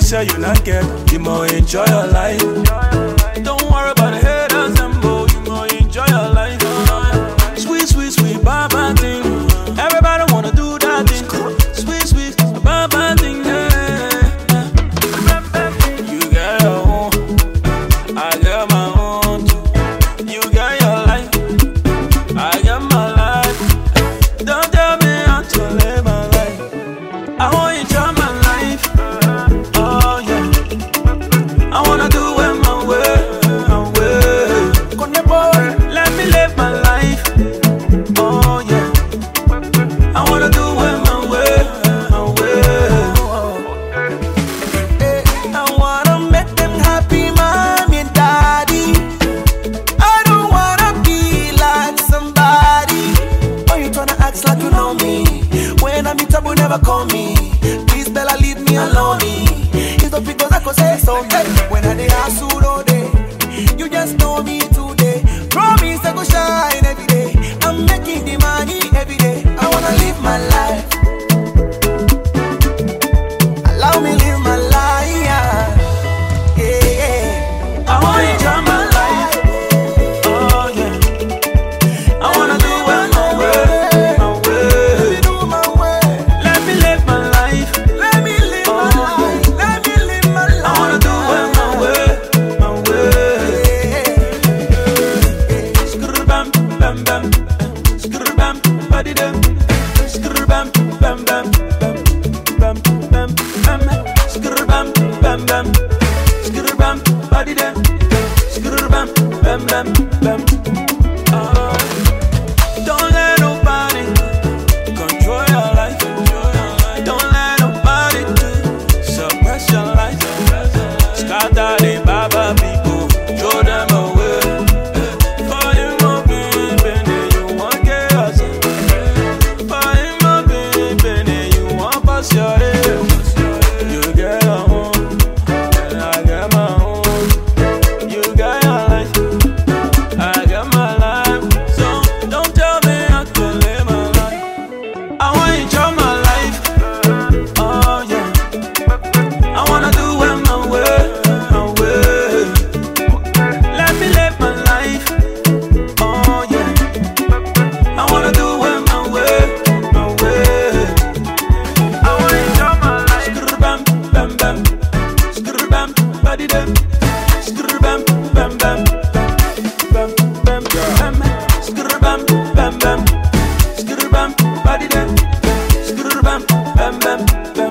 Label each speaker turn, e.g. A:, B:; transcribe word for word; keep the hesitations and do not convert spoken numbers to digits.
A: say you not get, you more enjoy your life. Don't worry about the haters and more, you more enjoy your life. Sweet, sweet, sweet, bad, bad thing. Everybody wanna do that thing. Sweet, sweet, bad, bad thing. Yeah. You got your own, I got my own too. You got your life, I got my life. Don't tell me how to live my life. I want you to enjoy my life. Oh yeah, I wanna do it my way, my way. Let me live my life. Oh yeah, I wanna do it my way, my way.
B: I wanna make them happy, mommy and daddy. I don't wanna be like somebody. Oh, you tryna act like you know me. When I'm in trouble, never call me. Please, Bella, leave me alone. It's not because I could say something. When I dey hustle all day, you just know me today. Promise I go shine every day. I'm making the money every day. I wanna live my life. Allow me live my life. Yeah, yeah.
A: I wanna enjoy my life. Oh yeah, I wanna do it my way, my way.
B: Let me do my way.
A: Let me live my life.
B: Let me live
A: Oh,
B: my life. Let me live my life.
A: I wanna do it my way, my way. Skrr bam bam bam, skrr bam body dem, skrr bam bam bam bam bam bam bam, skrr bam bam bam, skrr bam body dem, skrr bam bam bam bam. Oh, don't let nobody control your life. Don't let nobody suppress your life. Scatter the Baba people, throw them away. For you, my baby, you want chaos. For you, my baby, you want pass your day. You get your own, and I get my own. You got your life, I got my life. So don't tell me how to live my life. I wanna enjoy my life. Oh yeah, I wanna do it my way, my way. Let me live my life. Oh yeah, I wanna do it my way, my way. I wanna enjoy my life. Skrr bam bam bam, skrr bam body dem, skrr bam bam bam bam bam bam, skrr bam bam bam, skrr bam body dem, skrr bam bam bam bam.